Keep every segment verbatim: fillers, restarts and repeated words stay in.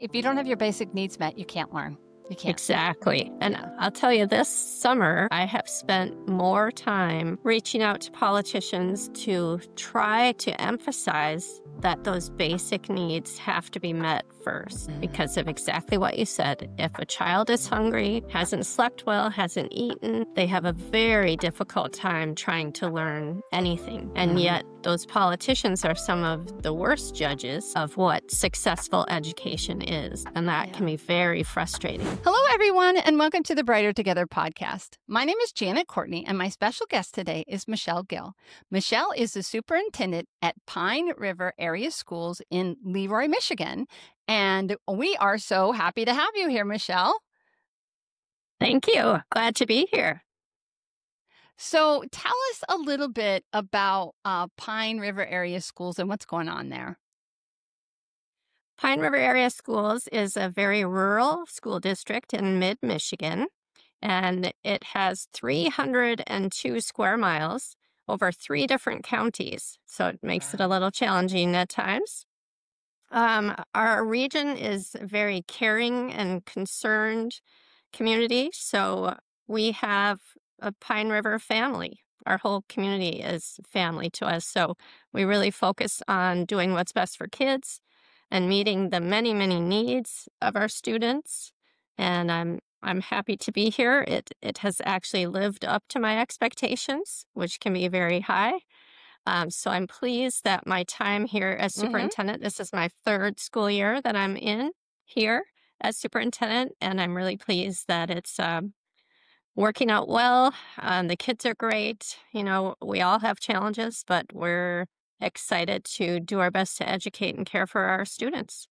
if you don't have your basic needs met, you can't learn. You can't. Exactly. And Yeah. I'll tell you, this summer, I have spent more time reaching out to politicians to try to emphasize that those basic needs have to be met first Mhm. because of exactly what you said. If a child is hungry, hasn't slept well, hasn't eaten, they have a very difficult time trying to learn anything. And Mhm. yet, those politicians are some of the worst judges of what successful education is. And that Yeah. can be very frustrating. Hello, everyone, and welcome to the Brighter Together podcast. My name is Janet Courtney, and my special guest today is Michelle Gill. Michelle is the superintendent at Pine River Area Schools in Leroy, Michigan. And we are so happy to have you here, Michelle. Thank you. Glad to be here. So tell us a little bit about uh, Pine River Area Schools and what's going on there. Pine River Area Schools is a very rural school district in mid-Michigan, and it has three hundred two square miles over three different counties, so it makes it a little challenging at times. Um, our region is a very caring and concerned community, so we have a Pine River family. Our whole community is family to us, so we really focus on doing what's best for kids and meeting the many, many needs of our students. And I'm I'm happy to be here. It it has actually lived up to my expectations, which can be very high. Um, so I'm pleased that my time here as Mhm. superintendent, this is my third school year that I'm in here as superintendent, and I'm really pleased that it's um, working out well. Um, the kids are great. You know, we all have challenges, but we're excited to do our best to educate and care for our students.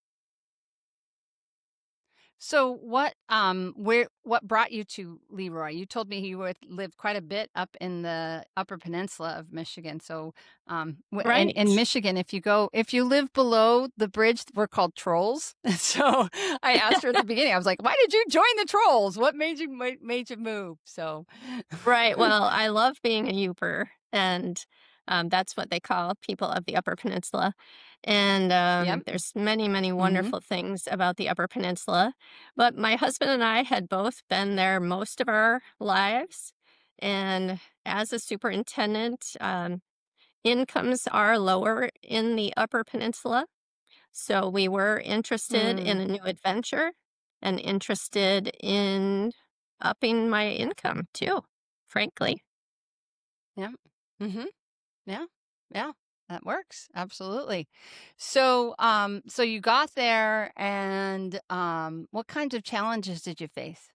So what um where what brought you to Leroy? You told me you would lived quite a bit up in the Upper Peninsula of Michigan. So um w- in, in Right. Michigan, if you go if you live below the bridge, we're called trolls. So I asked her at the beginning, I was like, why did you join the trolls? What made you ma- made you move? So Right. Well, I love being a Uper, and um, that's what they call people of the Upper Peninsula. And um, yep. there's many, many Mm-hmm. wonderful things about the Upper Peninsula. But my husband and I had both been there most of our lives. And as a superintendent, um, incomes are lower in the Upper Peninsula. So we were interested in Mm. a new adventure and interested in upping my income too, frankly. Yeah. Mm-hmm. Yeah. Yeah. That works. Absolutely. So um so you got there and um what kinds of challenges did you face?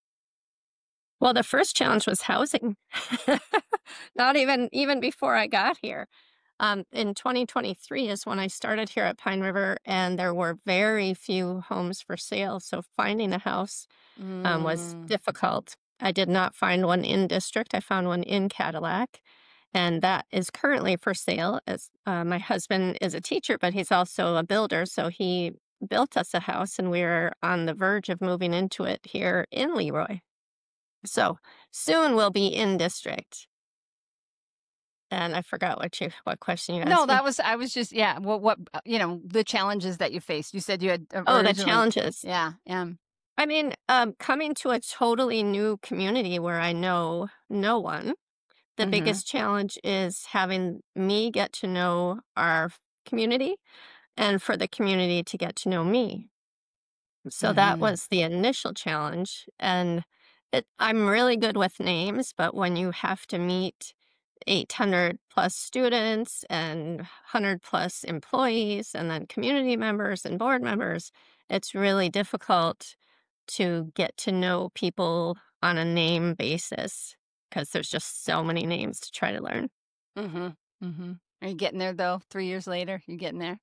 Well, the first challenge was housing. Not even even before I got here. Um, in twenty twenty-three is when I started here at Pine River, and there were very few homes for sale. So finding a house um, was Mm. difficult. I did not find one in district. I found one in Cadillac, and that is currently for sale. As uh, my husband is a teacher, but he's also a builder, so he built us a house, and we're on the verge of moving into it here in Leroy. So soon we'll be in district. And I forgot what you what question you No, asked that me. was I was just yeah, what what uh, you know, the challenges that you faced. You said you had uh, Oh, the originally challenges. yeah, yeah. I mean, um, coming to a totally new community where I know no one, the Mhm. biggest challenge is having me get to know our f- community and for the community to get to know me. So that Mhm. was the initial challenge. And it, I'm really good with names, but when you have to meet eight hundred plus students and one hundred plus employees and then community members and board members, it's really difficult to get to know people on a name basis because there's just so many names to try to learn. Mhm. Mhm. Are you getting there though? three years later, you getting there?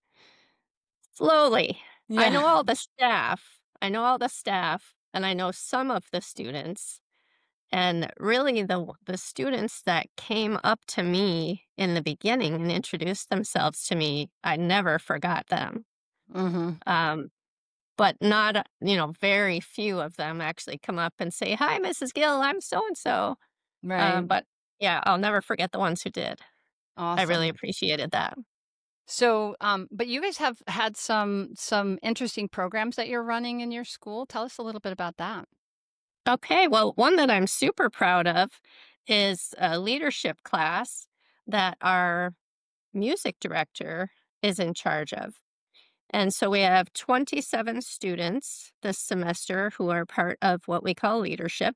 Slowly. I Yeah. know all the staff. I know all the staff and I know some of the students. And really the w- the students that came up to me in the beginning and introduced themselves to me, I never forgot them. Mhm. Um, but not, uh, you know, very few of them actually come up and say, "Hi, Missus Gill, I'm so and so." Right. Um, but yeah, I'll never forget the ones who did. I really Awesome. appreciated that. So, um, but you guys have had some some interesting programs that you're running in your school. Tell us a little bit about that. Okay, well, one that I'm super proud of is a leadership class that our music director is in charge of. And so we have twenty-seven students this semester who are part of what we call leadership,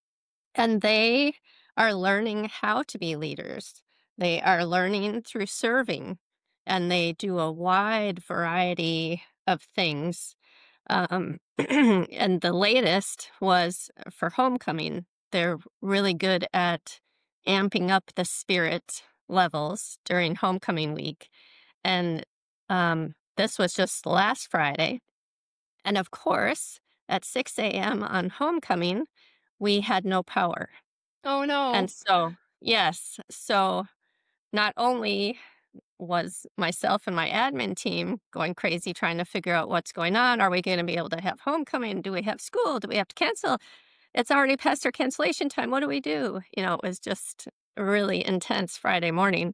and they are learning how to be leaders. They are learning through serving, and they do a wide variety of things. Um, and the latest was for homecoming. They're really good at amping up the spirit levels during homecoming week. And um, this was just last Friday. And of course, at six a m on homecoming, we had no power. Oh And no. so, yes, so not only was myself and my admin team going crazy trying to figure out what's going on. Are we going to be able to have homecoming? Do we have school? Do we have to cancel? It's already past our cancellation time. What do we do? You know, it was just a really intense Friday morning.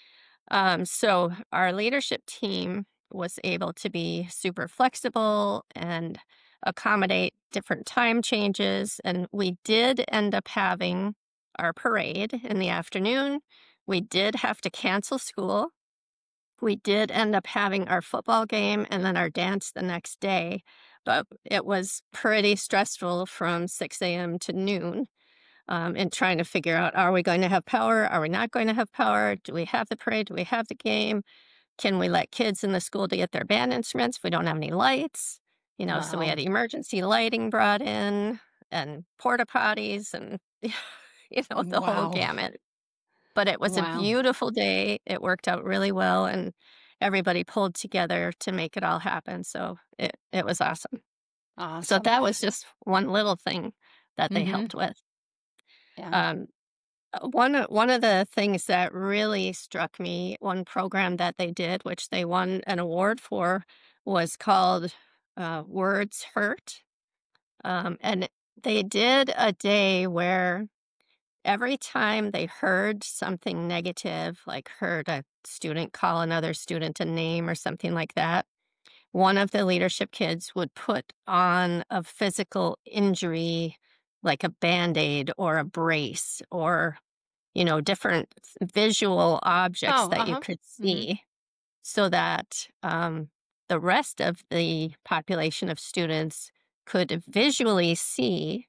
Um, so our leadership team was able to be super flexible and accommodate different time changes. And we did end up having our parade in the afternoon. We did have to cancel school. We did end up having our football game and then our dance the next day, but it was pretty stressful from six a m to noon, um, and trying to figure out, are we going to have power? Are we not going to have power? Do we have the parade? Do we have the game? Can we let kids in the school to get their band instruments? We don't have any lights, you know, so we Wow. had emergency lighting brought in and porta potties and, you know, the whole Wow. gamut. But it was a Wow. beautiful day. It worked out really well, and everybody pulled together to make it all happen. So it, it was awesome. So Awesome. that was just one little thing that they Mm-hmm. helped with. Yeah. Um, uh, one of- one of the things that really struck me, one program that they did, which they won an award for, was called uh, Words Hurt, um, and they did a day where every time they heard something negative, like heard a student call another student a name or something like that, one of the leadership kids would put on a physical injury, like a band aid or a brace or, you know, different visual objects Oh, that you uh-huh. could Mm-hmm. see so that um, the rest of the population of students could visually see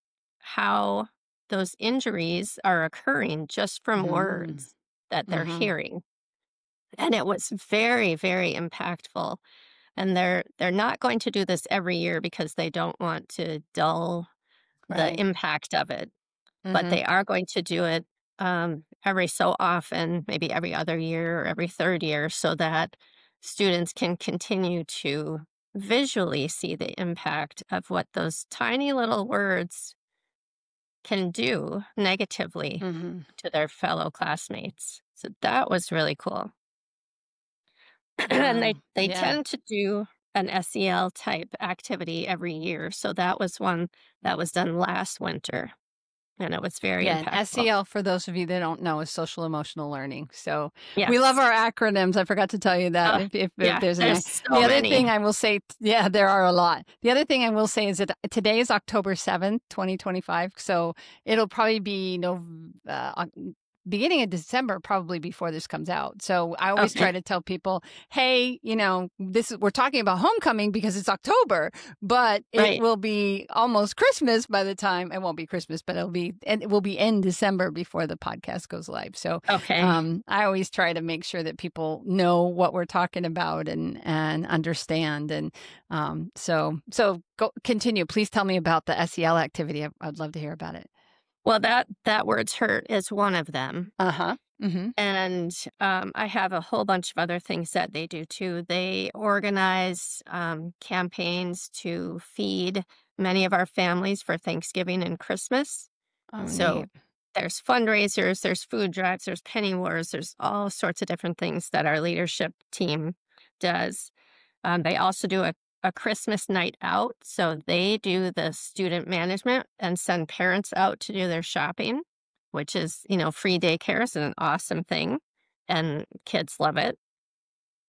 how those injuries are occurring just from Mm-hmm. words that they're Mm-hmm. hearing. And it was very, very impactful. And they're they're not going to do this every year because they don't want to dull the Right. impact of it, but Mm-hmm. they are going to do it um, every so often, maybe every other year or every third year, so that students can continue to visually see the impact of what those tiny little words can do negatively Mm-hmm. to their fellow classmates. So that was really cool. And they Wow. they Yeah. tend to do an S E L type activity every year. So that was one that was done last winter, and it was very Yeah, and impactful. S E L, for those of you that don't know, is social emotional learning. So we love Yes. our acronyms. I forgot to tell you that. Uh, If if, if yeah, there's an, there's a- the so other thing many. I will say, yeah, there are a lot. The other thing I will say is that today is October seventh, twenty twenty five. So it'll probably be no, uh, Oc- beginning of December, probably before this comes out. So I always try Okay. to tell people, hey, you know, this is we're talking about homecoming because it's October, but it Right. will be almost Christmas by the time it won't be Christmas, but it'll be and it will be in December before the podcast goes live. So Okay. um, I always try to make sure that people know what we're talking about and and understand. And um, so so go continue. Please tell me about the S E L activity. I, I'd love to hear about it. Well, that that words hurt is one of them. Uh huh. Mm-hmm. And um, I have a whole bunch of other things that they do too. They organize um, campaigns to feed many of our families for Thanksgiving and Christmas. Oh, So neat. there's fundraisers, there's food drives, there's penny wars, there's all sorts of different things that our leadership team does. Um, they also do a, a Christmas night out. So they do the student management and send parents out to do their shopping, which is, you know, free daycare is an awesome thing. And kids love it.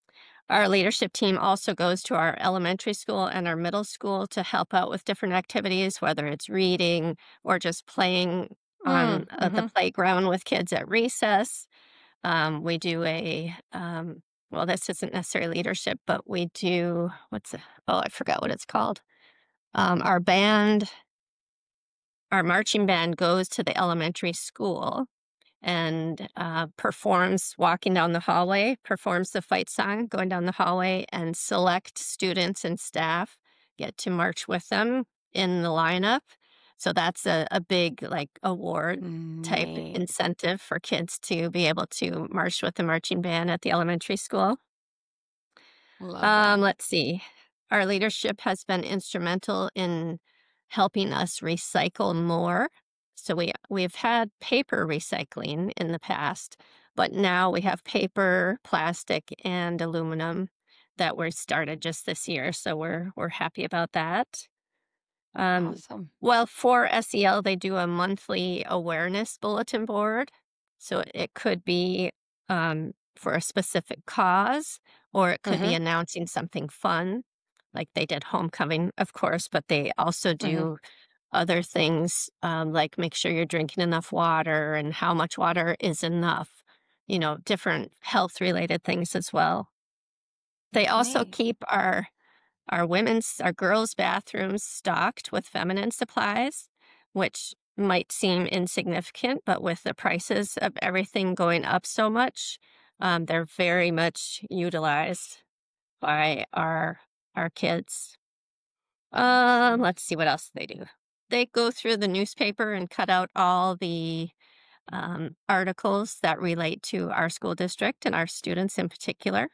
Our leadership team also goes to our elementary school and our middle school to help out with different activities, whether it's reading or just playing on Mm, uh, the hmm. playground with kids at recess. Um, we do a, um, well, this isn't necessarily leadership, but we do, what's it? Oh, I forgot what it's called. Um, our band, our marching band goes to the elementary school and uh, performs walking down the hallway, performs the fight song going down the hallway, and select students and staff get to march with them in the lineup. So that's a, a big, like, award type Neat. incentive for kids to be able to march with the marching band at the elementary school. Love that. Um, let's see. Our leadership has been instrumental in helping us recycle more. So we we've had paper recycling in the past, but now we have paper, plastic, and aluminum that were started just this year. So we're we're happy about that. Um, Awesome. well, for S E L, they do a monthly awareness bulletin board. So it could be um, for a specific cause, or it could be Hmm. announcing something fun, like they did homecoming, of course, but they also Hmm. do other things, um, like make sure you're drinking enough water and how much water is enough, you know, different health related things as well. They also Neat. keep our our women's, our girls' bathrooms stocked with feminine supplies, which might seem insignificant, but with the prices of everything going up so much, um, they're very much utilized by our our kids. Um, Awesome. let's see what else they do. They go through the newspaper and cut out all the um, articles that relate to our school district and our students in particular.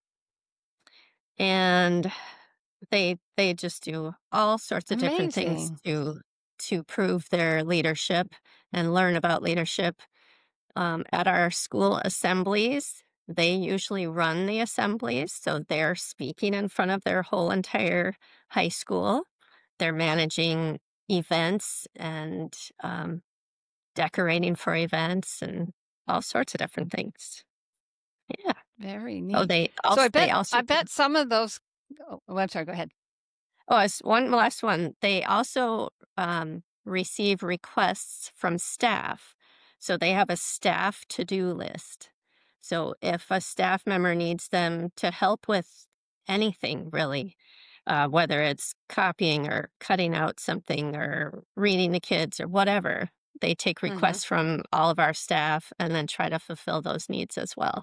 And They they just do all sorts of different things Amazing. to to prove their leadership and learn about leadership. Um, at our school assemblies, they usually run the assemblies, so they're speaking in front of their whole entire high school. They're managing events and um, decorating for events and all sorts of different things. Yeah. Very Oh, neat. they So I also they bet also I do bet some of those. Oh, oh, I'm sorry. Go ahead. Oh, as one last one. They also um, receive requests from staff. So they have a staff to do list. So if a staff member needs them to help with anything, really, uh, whether it's copying or cutting out something or reading the kids or whatever, they take Hmm. requests from all of our staff and then try to fulfill those needs as well.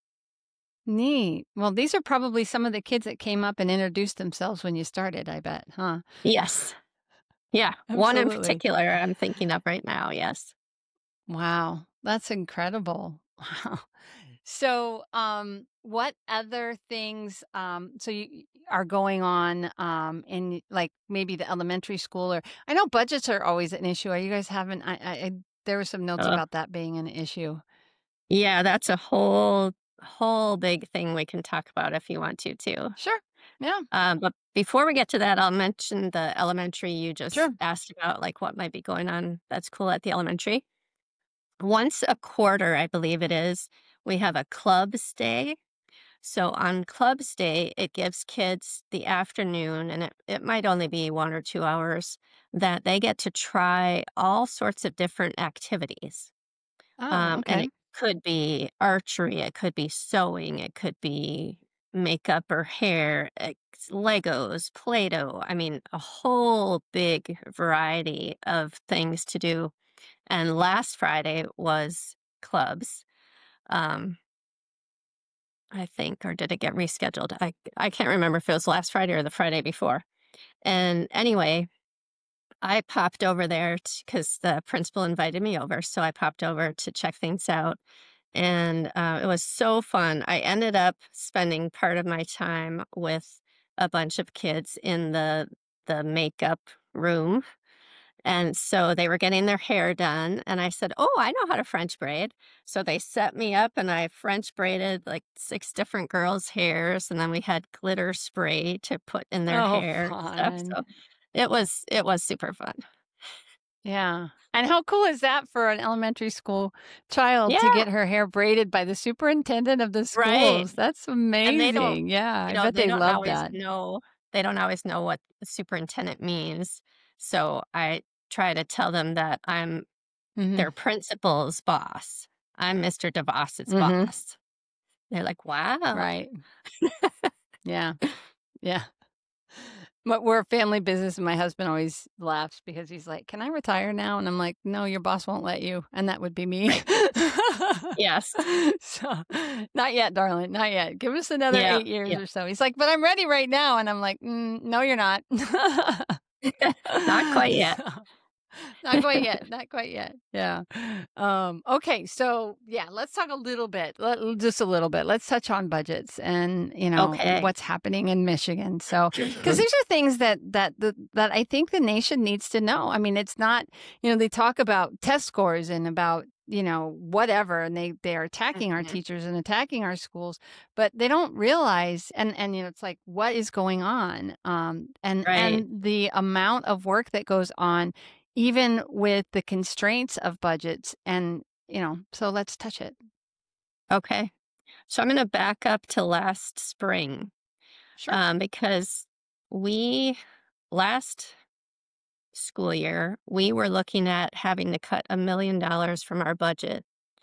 Neat. Well, these are probably some of the kids that came up and introduced themselves when you started. I bet, huh? Yes. Yeah. One in Absolutely. particular I'm thinking of right now. Yes. Wow, that's incredible. Wow. So, um, what other things, um, so you y- are going on, um, in like maybe the elementary school or I know budgets are always an issue. Are you guys having, I, I, I there were some notes Uh, about that being an issue. Yeah, that's a whole whole big thing we can talk about if you want to too. Sure. Yeah, Um, but before we get to that, I'll mention the elementary you just sure. asked about, like what might be going on that's cool at the elementary. Once a quarter, I believe it is, we have a clubs day. So on clubs day, it gives kids the afternoon, and it, it might only be one or two hours, that they get to try all sorts of different activities. Oh, Um, and okay. it could be archery, it could be sewing, it could be makeup or hair, ex- Legos, Play Doh. I mean, a whole big variety of things to do. And last Friday was clubs, um, I think, or did it get rescheduled? I, I can't remember if it was last Friday or the Friday before. And anyway, I popped over there because the principal invited me over. So I popped over to check things out. And uh, it was so fun. I ended up spending part of my time with a bunch of kids in the the makeup room. And so they were getting their hair done. And I said, "Oh, I know how to French braid." So they set me up and I French braided like six different girls' hairs. And then we had glitter spray to put in their Oh, hair and stuff. fun. So it was it was super fun. Yeah. And how cool is that for an elementary school child to Yeah, get her hair braided by the superintendent of the right. schools? That's And they don't, amazing. Yeah, you I know, bet they they don't love always that. know they don't always know what the superintendent means. So I try to tell them that I'm Mhm. their principal's boss. I'm mister DeVos's Mhm. boss. They're like, "Wow." Right. Yeah. Yeah. But we're a family business, and my husband always laughs because he's like, "Can I retire now?" And I'm like, "No, your boss won't let you," and that would be me. Right. Yes. So, not yet, darling, not yet. Give us another Yeah, eight years yeah. or so. He's like, "But I'm ready right now," and I'm like, "Mm, no, you're not." Not quite yet. So not quite yet, not quite yet. Yeah. Um, okay, so, yeah, let's talk a little bit, let just a little bit. Let's touch on budgets and, you know, Okay. what's happening in Michigan. So, because these are things that that the that I think the nation needs to know. I mean, it's not, you know, they talk about test scores and about, you know, whatever, and they they are attacking our Mhm. teachers and attacking our schools, but they don't realize, and and, you know, it's like, what is going on? Um, and Right. and the amount of work that goes on even with the constraints of budgets and, you know, so let's touch it. Okay. So I'm gonna back up to last spring, Sure. um, because we last school year, we were looking at having to cut one million dollars from our budget.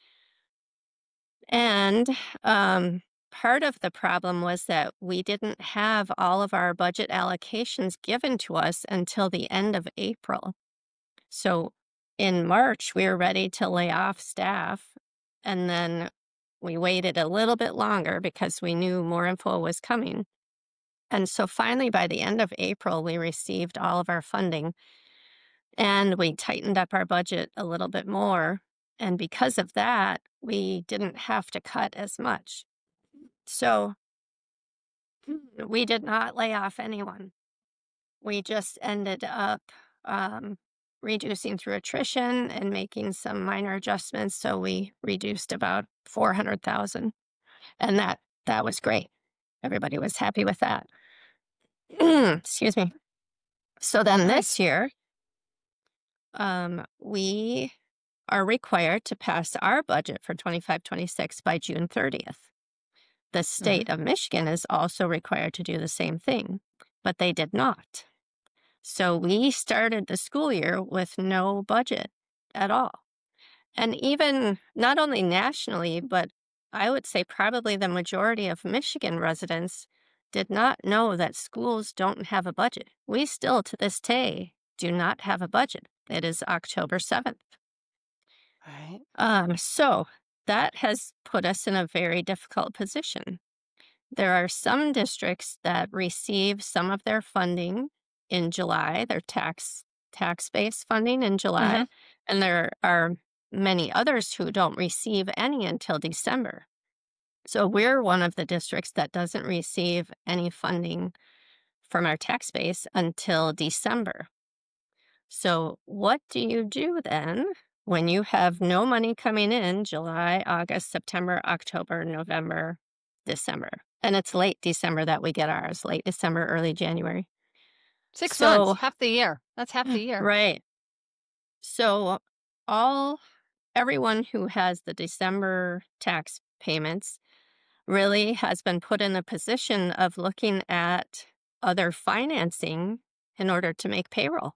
And, um, part of the problem was that we didn't have all of our budget allocations given to us until the end of April. So in March, we were ready to lay off staff, and then we waited a little bit longer because we knew more info was coming. And so finally, by the end of April, we received all of our funding and we tightened up our budget a little bit more. And because of that, we didn't have to cut as much. So we did not lay off anyone. We just ended up um, reducing through attrition and making some minor adjustments. So we reduced about four hundred thousand, and that that was great. Everybody was happy with that. Excuse me. So then Nice. this year, um, we are required to pass our budget for twenty-five twenty-six by June thirtieth. The Mhm. state of Michigan is also required to do the same thing, but they did not. So we started the school year with no budget at all. And even not only nationally, but I would say probably the majority of Michigan residents did not know that schools don't have a budget. We still, to this day, do not have a budget. It is October seventh. Right. Um, so that has put us in a very difficult position. There are some districts that receive some of their funding in July, their tax tax-based funding in July, Mhm. and there are many others who don't receive any until December. So we're one of the districts that doesn't receive any funding from our tax base until December. So what do you do then when you have no money coming in July, August, September, October, November, December? And it's late December that we get ours, late December, early January. six months, So, half the year. That's half the year. right. So all everyone who has the December tax payments really has been put in a position of looking at other financing in order to make payroll.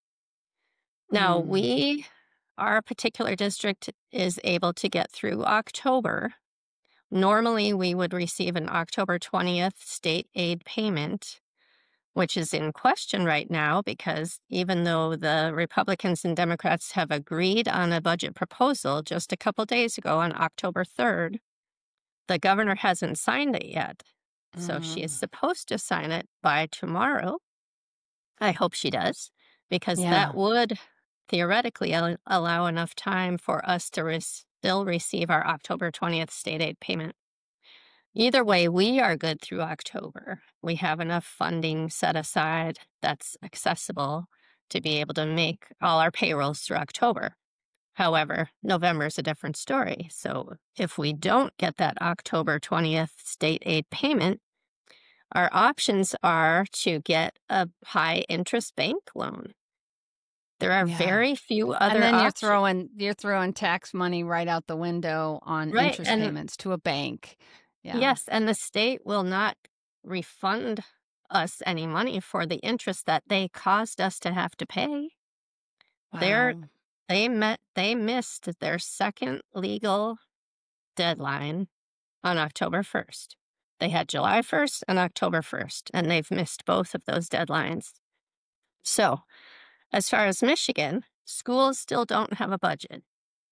Now, Mm. we, our particular district is able to get through October. Normally, we would receive an October twentieth state aid payment, which is in question right now because even though the Republicans and Democrats have agreed on a budget proposal just a couple days ago on October third, the governor hasn't signed it yet. So she is Mm. supposed to sign it by tomorrow. I hope she does, because that Yeah. would theoretically al- allow enough time for us to re- still receive our October twentieth state aid payment. Either way, we are good through October. We have enough funding set aside that's accessible to be able to make all our payrolls through October. However, November is a different story. So if we don't get that October twentieth state aid payment, our options are to get a high interest bank loan. There are Yeah. very few other And then you're options. throwing you're throwing tax money right out the window on Right, interest and payments to a bank. Yeah. yes, and the state will not refund us any money for the interest that they caused us to have to pay. They're Wow. they met they missed their second legal deadline on October first. They had July first and October first, and they've missed both of those deadlines. So, as far as Michigan, schools still don't have a budget,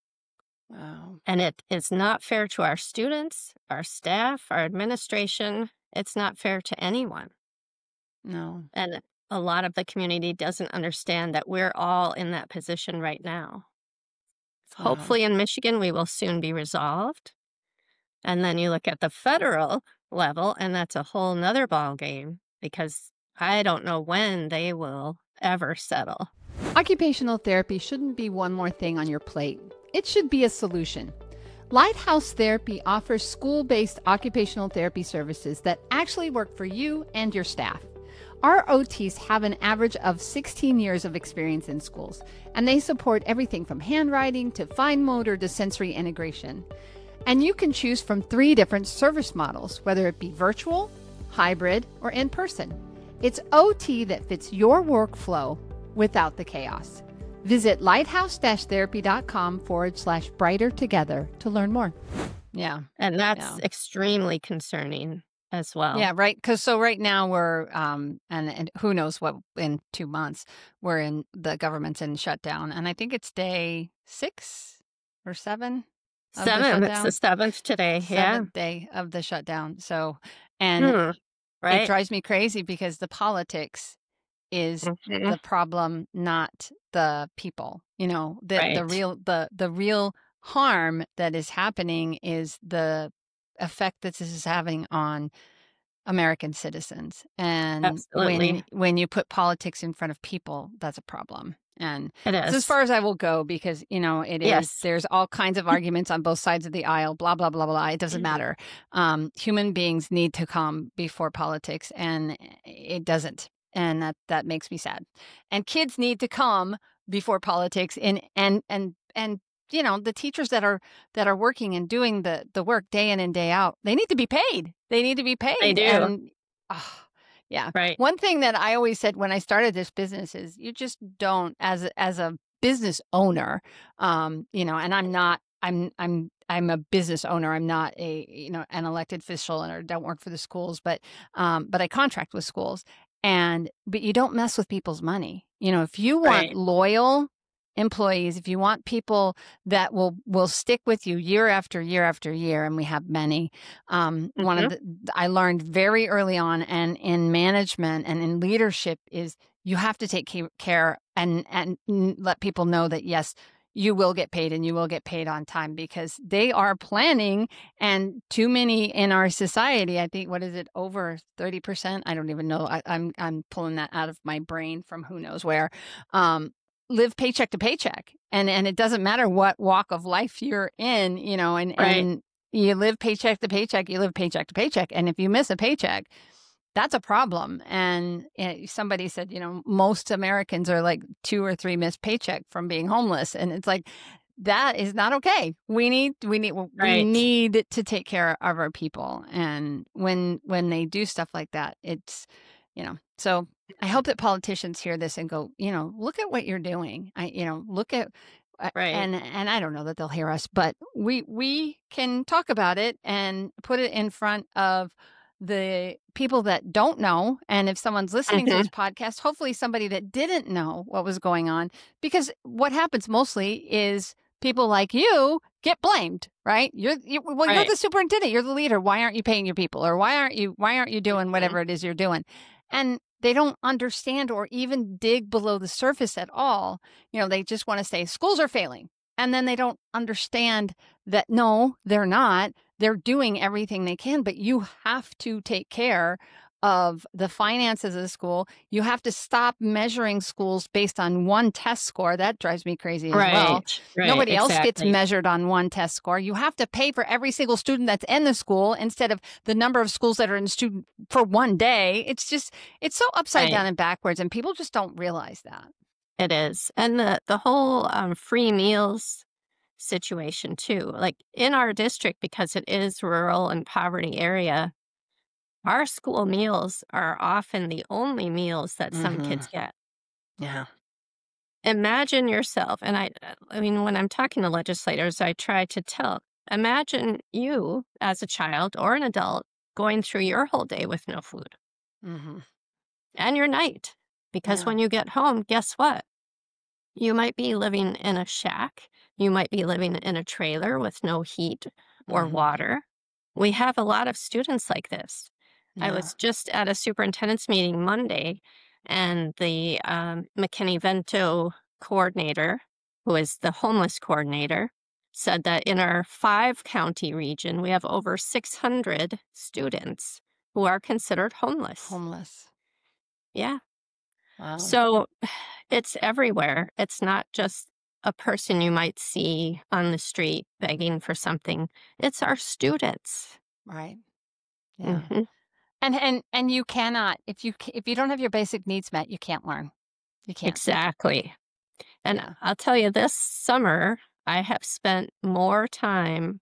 Wow. and it is not fair to our students, our staff, our administration. It's not fair to anyone. No. And a lot of the community doesn't understand that we're all in that position right now. Wow. Hopefully, in Michigan, we will soon be resolved. And then you look at the federal level, and that's a whole nother ball game because I don't know when they will ever settle. Occupational therapy shouldn't be one more thing on your plate. It should be a solution. Lighthouse Therapy offers school-based occupational therapy services that actually work for you and your staff. Our O Ts have an average of sixteen years of experience in schools, and they support everything from handwriting to fine motor to sensory integration. And you can choose from three different service models, whether it be virtual, hybrid, or in person. It's O T that fits your workflow without the chaos. Visit lighthouse-therapy.com forward slash brighter together to learn more. Yeah. And that's Yeah. extremely concerning as well. Yeah, right. Because so right now we're, um, and, and who knows what in two months, we're in, the government's in shutdown. And I think it's day six or seven of the Seven. It's shutdown. the seventh today. Yeah. Seventh day of the shutdown. So, and Hmm. it Right. drives me crazy because the politics is Mhm. the problem, not the people. You know, the the Right. real the the real harm that is happening is the effect that this is having on American citizens. And when Absolutely. when you put politics in front of people, that's a problem. And It it's as is. far as I will go because, you know, it is, Yes. there's all kinds of arguments on both sides of the aisle, blah, blah, blah, blah. It doesn't matter. Um, human beings need to come before politics, and it doesn't. And that, that makes me sad. And kids need to come before politics, and, and, and, and, you know, the teachers that are, that are working and doing the, the work day in and day out, they need to be paid. They need to be paid. They do. And, oh, yeah. Right. One thing that I always said when I started this business is you just don't, as a, as a business owner, um, you know, and I'm not, I'm, I'm, I'm a business owner. I'm not a, you know, an elected official, and or don't work for the schools, but, um, but I contract with schools, and, but you don't mess with people's money. You know, if you want Right. loyal employees, if you want people that will will stick with you year after year after year, and we have many, um, one of Mhm. the I learned very early on, and in management and in leadership, is you have to take ca- care and and n- let people know that yes, you will get paid, and you will get paid on time, because they are planning. And too many in our society, I think, what is it, over thirty percent? I don't even know. I, I'm I'm pulling that out of my brain from who knows where. Um, live paycheck to paycheck, and and it doesn't matter what walk of life you're in, you know, and Right. and you live paycheck to paycheck. You live paycheck to paycheck, and if you miss a paycheck, that's a problem. And eh, somebody said, you know, most Americans are like two or three missed paycheck from being homeless, and it's like, that is not okay. We need we need we Right. need to take care of our people, and when when they do stuff like that, it's, you know, so I hope that politicians hear this and go, you know, look at what you're doing. I, you know, look at, uh, Right. and and I don't know that they'll hear us, but we we can talk about it and put it in front of the people that don't know. And if someone's listening to Mhm. this podcast, hopefully somebody that didn't know what was going on, because what happens mostly is people like you get blamed, right? You're you, well, you're Right. the superintendent, you're the leader. Why aren't you paying your people, or why aren't you why aren't you doing Mhm. whatever it is you're doing? And they don't understand or even dig below the surface at all. You know, they just want to say schools are failing, and then they don't understand that no, they're not. They're doing everything they can, but you have to take care of the finances of the school. You have to stop measuring schools based on one test score. That drives me crazy as well. Right. Right. Nobody else gets Exactly. measured on one test score. You have to pay for every single student that's in the school instead of the number of schools that are in the student for one day. It's just, it's so upside Right. down and backwards, and people just don't realize that. It is. And the, the whole um, free meals situation, too. Like in our district, because it is rural and poverty area, our school meals are often the only meals that some Mm-hmm. kids get. Yeah. Imagine yourself, and I, uh, I mean, when I'm talking to legislators, I try to tell, imagine you as a child or an adult going through your whole day with no food Mm-hmm. and your night. Because Yeah. when you get home, guess what? You might be living in a shack. You might be living in a trailer with no heat or Mm-hmm. water. We have a lot of students like this. I Yeah. was just at a superintendent's meeting Monday, and the um, McKinney-Vento coordinator, who is the homeless coordinator, said that in our five county region, we have over six hundred students who are considered homeless. Homeless. Yeah. Wow. So it's everywhere. It's not just a person you might see on the street begging for something. It's our students. Right. Yeah. Hmm. And and and you cannot if you c- if you don't have your basic needs met, you can't learn. You can't. Exactly. And Yeah. I'll tell you, this summer, I have spent more time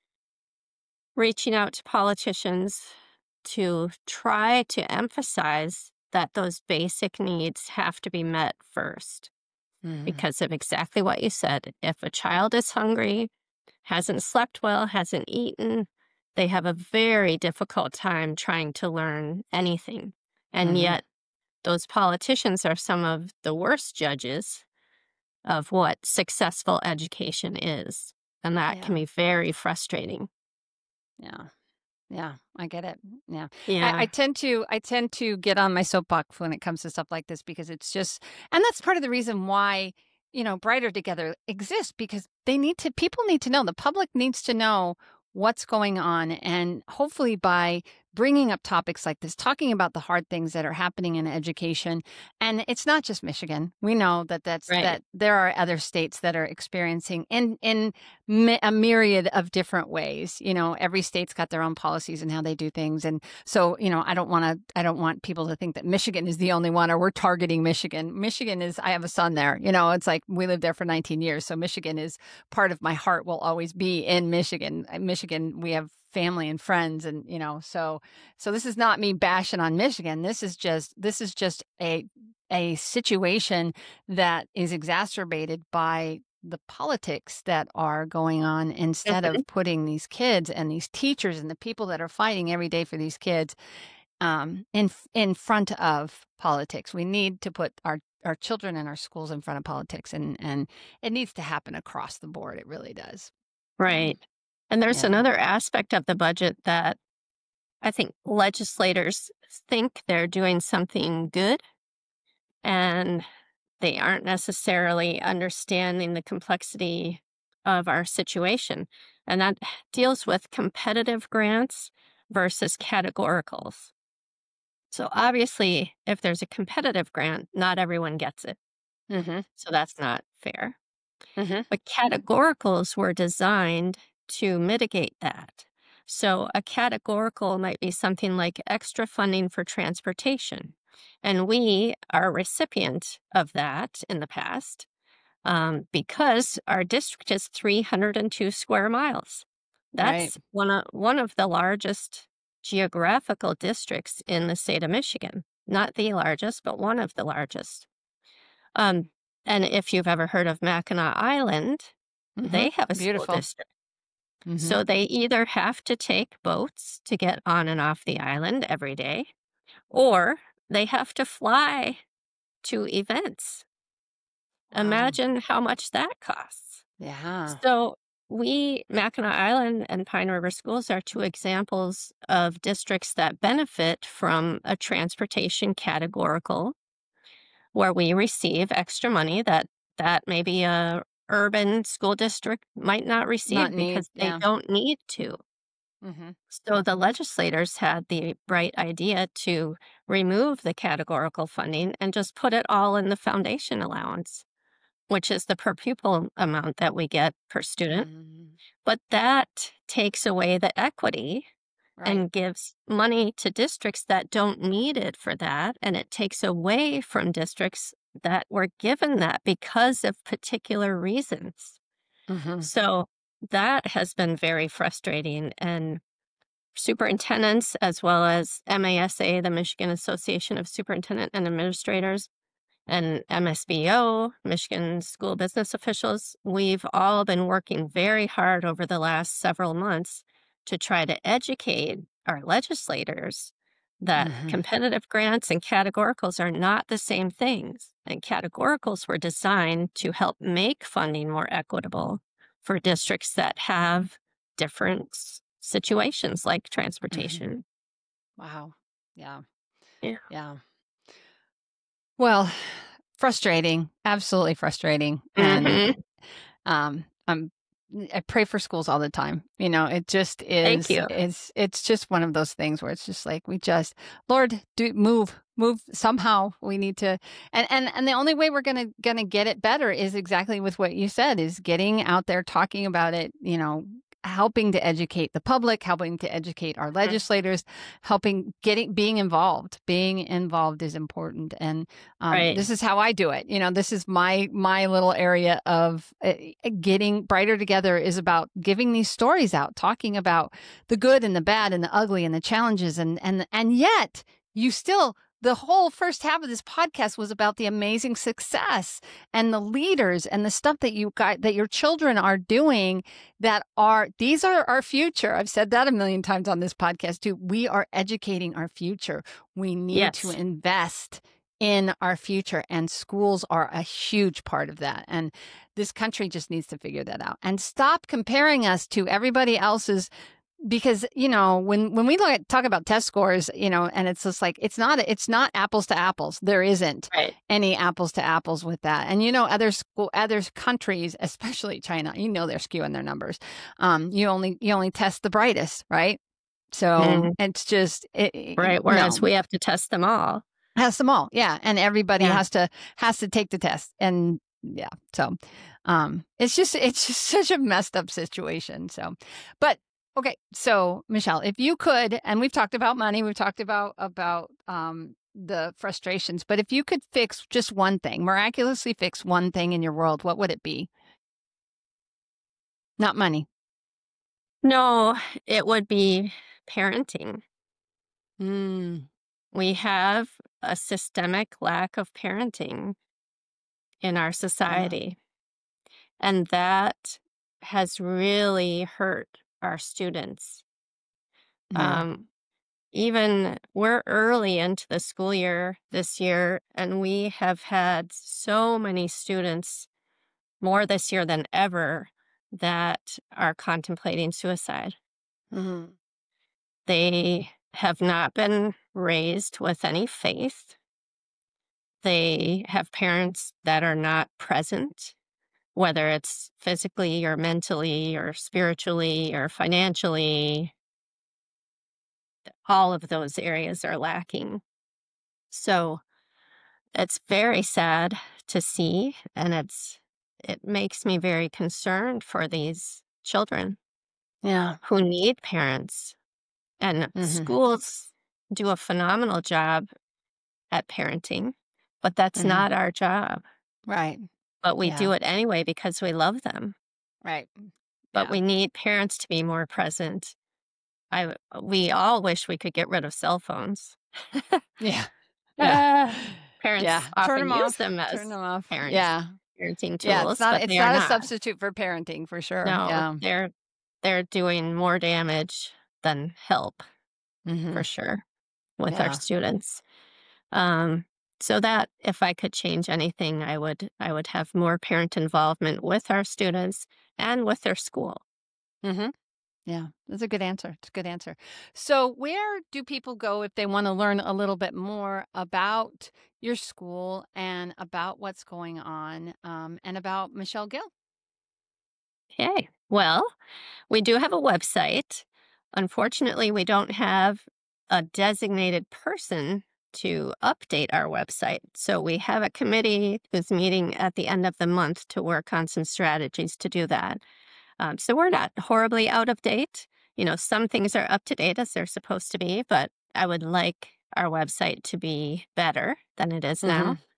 reaching out to politicians to try to emphasize that those basic needs have to be met first Mm-hmm. because of exactly what you said. If a child is hungry, hasn't slept well, hasn't eaten, they have a very difficult time trying to learn anything. And Mm-hmm. yet, those politicians are some of the worst judges of what successful education is. And that can Yeah. be very frustrating. Yeah. Yeah, I get it. Yeah. I, I Yeah, tend to I tend to get on my soapbox when it comes to stuff like this because it's just and that's part of the reason why, you know, Brighter Together exists because they need to people need to know, the public needs to know what's going on and hopefully by bringing up topics like this, talking about the hard things that are happening in education. And it's not just Michigan. We know that that's right. that there are other states that are experiencing in in mi- a myriad of different ways. You know, every state's got their own policies and how they do things. And so, you know, I don't want to, I don't want people to think that Michigan is the only one or we're targeting Michigan. Michigan is, I have a son there. You know, it's like we lived there for nineteen years. So Michigan is part of my heart will always be in Michigan. In Michigan, we have family and friends and you know so so this is not me bashing on Michigan. This is just this is just a a situation that is exacerbated by the politics that are going on instead Mhm. of putting these kids and these teachers and the people that are fighting every day for these kids um, in in front of politics. We need to put our our children and our schools in front of politics, and and it needs to happen across the board. It really does. Um, Right. And there's yeah. another aspect of the budget that I think legislators think they're doing something good, and they aren't necessarily understanding the complexity of our situation. And that deals with competitive grants versus categoricals. So obviously, if there's a competitive grant, not everyone gets it. Mm-hmm. So that's not fair. Mm-hmm. But categoricals were designed to mitigate that. So a categorical might be something like extra funding for transportation. And we are a recipient of that in the past um, because our district is three hundred two square miles. Right. That's one of, one of the largest geographical districts in the state of Michigan. Not the largest, but one of the largest. Um, and if you've ever heard of Mackinac Island, Mm-hmm. they have a school Beautiful. district. Mm-hmm. So they either have to take boats to get on and off the island every day, or they have to fly to events. Wow. Imagine how much that costs. Yeah. So we, Mackinac Island and Pine River Schools, are two examples of districts that benefit from a transportation categorical where we receive extra money that that maybe a urban school district might not Not receive need. because they Yeah. don't need to. Mm-hmm. So the legislators had the bright idea to remove the categorical funding and just put it all in the foundation allowance, which is the per pupil amount that we get per student. Mm-hmm. But that takes away the equity Right. and gives money to districts that don't need it for that. And it takes away from districts that were given that because of particular reasons. Mm-hmm. So that has been very frustrating. And superintendents, as well as M A S A, the Michigan Association of Superintendent and Administrators, and M S B O, Michigan School Business Officials, we've all been working very hard over the last several months to try to educate our legislators that Mm-hmm. competitive grants and categoricals are not the same things. And categoricals were designed to help make funding more equitable for districts that have different s- situations like Mm-hmm. transportation. Wow. Yeah. Yeah. Yeah. Well, frustrating, absolutely frustrating. And hmm um I'm I pray for schools all the time. You know, it just Thank is you. it's it's just one of those things where it's just like we just Lord, do move, move somehow. We need to and and and the only way we're going to going to get it better is exactly with what you said is getting out there talking about it, you know, helping to educate the public, helping to educate our Mhm. legislators, helping getting being involved. Being involved is important, and um, Right. this is how I do it. You know, this is my my little area of uh, getting brighter together is about giving these stories out, talking about the good and the bad and the ugly and the challenges, and and and yet you still. The whole first half of this podcast was about the amazing success and the leaders and the stuff that you got that your children are doing that are these are our future. I've said that a million times on this podcast too. We are educating our future. We need to Yes. invest in our future, and schools are a huge part of that. And this country just needs to figure that out and stop comparing us to everybody else's because you know when when we look at talk about test scores, you know, and it's just like it's not it's not apples to apples. There isn't Right. any apples to apples with that. And you know, other school other countries, especially China, you know, they're skewing their numbers. Um, you only you only test the brightest, right? So Mhm. it's just it, it- Right. Whereas no we have to test them all. has them all, yeah, and everybody Yeah. has to has to take the test, and yeah, so um, it's just it's just such a messed up situation. So, but okay, so Michelle, if you could, and we've talked about money, we've talked about about um, the frustrations, but if you could fix just one thing, miraculously fix one thing in your world, what would it be? Not money. No, it would be parenting. Mm, We have a systemic lack of parenting in our yeah, society, and that has really hurt our students. yeah. Um, even we're early into the school year this year, and we have had so many students, more this year than ever, that are contemplating suicide. Hmm. They have not been raised with any faith. They have parents that are not present, whether it's physically or mentally or spiritually or financially. All of those areas are lacking. So it's very sad to see, and it's it makes me very concerned for these children Yeah. who need parents. And Hmm. schools do a phenomenal job at parenting, but that's Hmm. not our job. Right. But we Yeah. do it anyway because we love them. Right. But Yeah. we need parents to be more present. I we all wish we could get rid of cell phones. Yeah. Yeah. Ah, parents Yeah. Turn often them use off. them Turn as them off. parents Yeah. parenting Yeah. It's tools, not but it's they are not a not. substitute for parenting for sure. No, Yeah. they're they're doing more damage than help Hmm. for sure with our Yeah. students. Um, so that if I could change anything, I would I would have more parent involvement with our students and with their school. Hmm. Yeah. That's a good answer. It's a good answer. So where do people go if they want to learn a little bit more about your school and about what's going on um, and about Michelle Gill? Okay. Well, we do have a website. Unfortunately, we don't have a designated person to update our website. So we have a committee who's meeting at the end of the month to work on some strategies to do that. Um, so we're not horribly out of date. You know, some things are up to date as they're supposed to be, but I would like our website to be better than it is Hmm. now.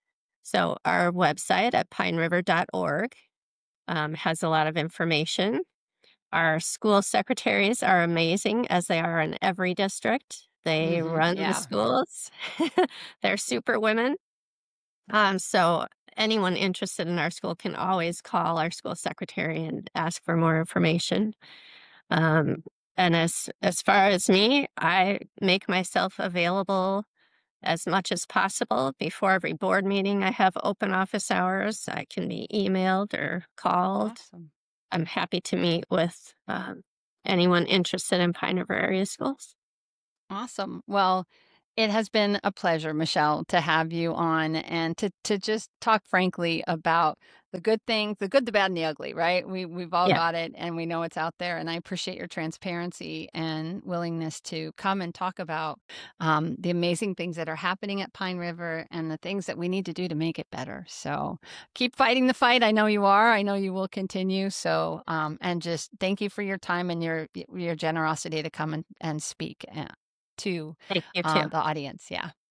So our website at pine river dot org um, has a lot of information. Our school secretaries are amazing, as they are in every district. They Hmm. run the Yeah. schools. They're super women. Um, so anyone interested in our school can always call our school secretary and ask for more information. Um, and as as far as me, I make myself available as much as possible. Before every board meeting, I have open office hours. I can be emailed or called. Awesome. I'm happy to meet with um, anyone interested in Pine River area schools. Awesome. Well, it has been a pleasure, Michelle, to have you on and to to just talk frankly about the good things, the good, the bad, and the ugly, right? We we've all Yeah, got it and we know it's out there. And I appreciate your transparency and willingness to come and talk about um, the amazing things that are happening at Pine River and the things that we need to do to make it better. So keep fighting the fight. I know you are. I know you will continue. So um, and just thank you for your time and your your generosity to come and, and speak. uh, to thank you uh, too. the audience. Yeah.